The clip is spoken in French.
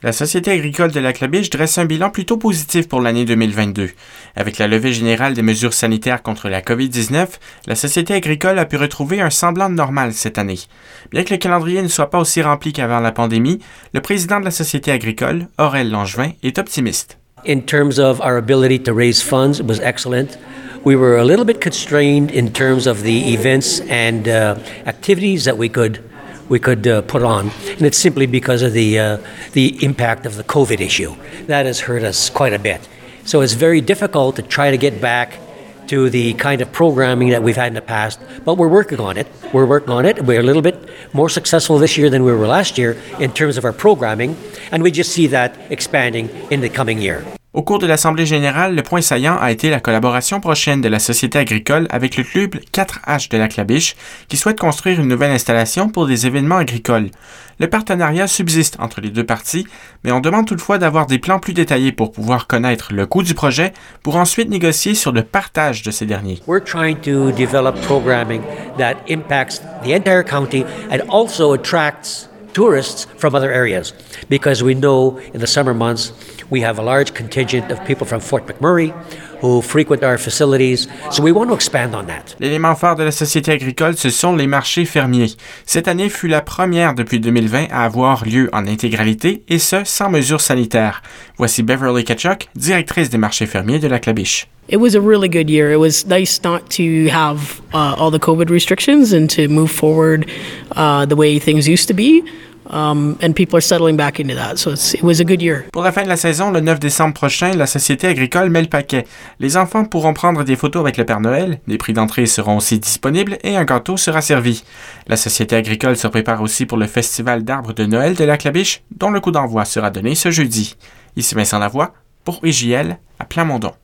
La Société agricole de Lac-La-Biche dresse un bilan plutôt positif pour l'année 2022. Avec la levée générale des mesures sanitaires contre la COVID-19, la Société agricole a pu retrouver un semblant de normal cette année. Bien que le calendrier ne soit pas aussi rempli qu'avant la pandémie, le président de la Société agricole, Aurel Langevin, est optimiste. In terms of our ability to raise funds, it was excellent. We were a little bit constrained in terms of the events and activities that we could put on, and it's simply because of the impact of the COVID issue. That has hurt us quite a bit. So it's very difficult to try to get back to the kind of programming that we've had in the past, but we're working on it. We're a little bit more successful this year than we were last year in terms of our programming, and we just see that expanding in the coming year. Au cours de l'Assemblée générale, le point saillant a été la collaboration prochaine de la Société agricole avec le club 4H de Lac-La-Biche, qui souhaite construire une nouvelle installation pour des événements agricoles. Le partenariat subsiste entre les deux parties, mais on demande toutefois d'avoir des plans plus détaillés pour pouvoir connaître le coût du projet, pour ensuite négocier sur le partage de ces derniers. We're trying to develop programming that impacts the entire county and also attracts tourists from other areas, because we know in the summer months we have a large contingent of people from Fort McMurray who frequent our facilities, so we want to expand on that. L'élément phare de la Société agricole, ce sont les marchés fermiers. Cette année fut la première depuis 2020 à avoir lieu en intégralité, et ce, sans mesures sanitaires. Voici Beverly Ketchuk, directrice des marchés fermiers de Lac-La-Biche. It was a really good year. It was nice not to have all the COVID restrictions and to move forward the way things used to be. And people are settling back into that. So it was a good year. Pour la fin de la saison, le 9 décembre prochain, la Société agricole met le paquet. Les enfants pourront prendre des photos avec le Père Noël, des prix d'entrée seront aussi disponibles et un gâteau sera servi. La Société agricole se prépare aussi pour le Festival d'arbres de Noël de Lac-La-Biche, dont le coup d'envoi sera donné ce jeudi. Ici Vincent Lavoie, pour IJL, à Plamondon.